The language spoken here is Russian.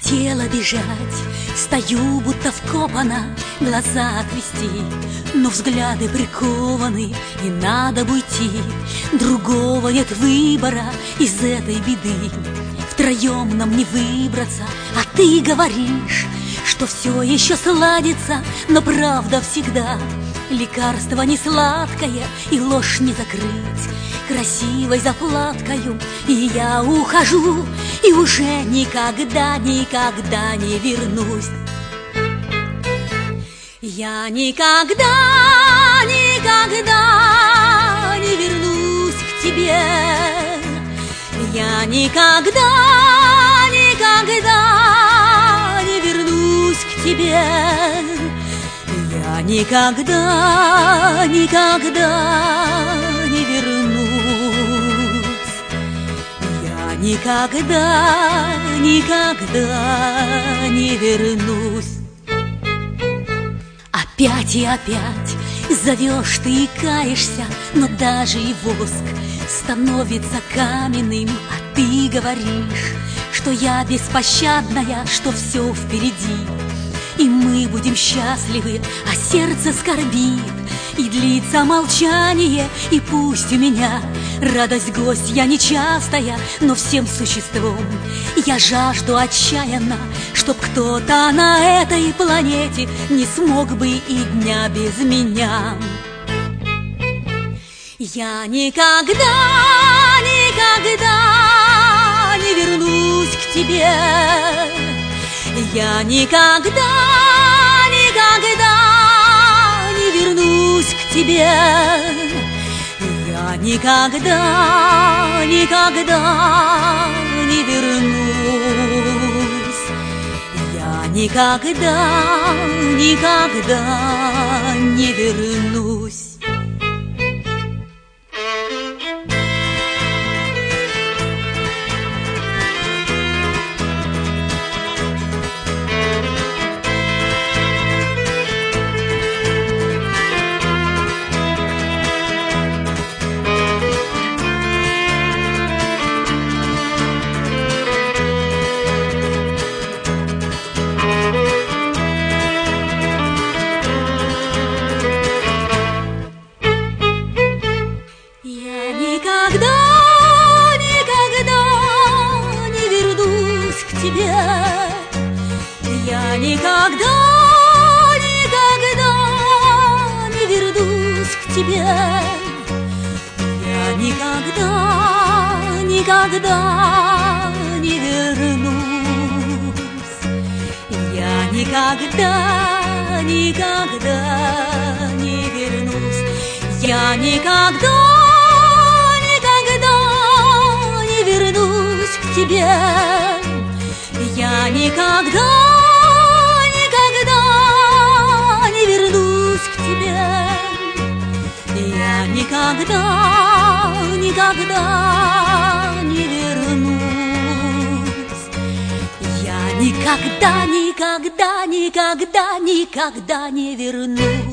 Хотела бежать, стою будто вкопана, глаза отвести, но взгляды прикованы, и надо бы уйти. Другого нет выбора из этой беды, втроем нам не выбраться. А ты говоришь, что все еще сладится, но правда всегда лекарство не сладкое, и ложь не закрыть красивой заплаткою. И я ухожу, и уже никогда, никогда не вернусь. Я никогда, никогда не вернусь к тебе. Я никогда, никогда не вернусь к тебе. Я никогда, никогда не вернусь. Я никогда, никогда не вернусь. Опять и опять зовешь ты и каешься, но даже и воск становится каменным. А ты говоришь, что я беспощадная, что все впереди, и мы будем счастливы, а сердце скорбит. И длится молчание, и пусть у меня радость гостья нечастая, но всем существом я жажду отчаянно, чтоб кто-то на этой планете не смог бы и дня без меня. Я никогда, никогда не вернусь к тебе. Я никогда, никогда не вернусь к тебе. Я никогда, никогда не вернусь. Я никогда, никогда не вернусь. Никогда, никогда не вернусь к тебе. Я никогда, никогда не вернусь к тебе. Я никогда, никогда не вернусь. Я никогда, никогда не вернусь. Я никогда вернусь к тебе. Я никогда, никогда не вернусь к тебе. Я никогда, никогда не вернусь. Я никогда, никогда, никогда, никогда не вернусь.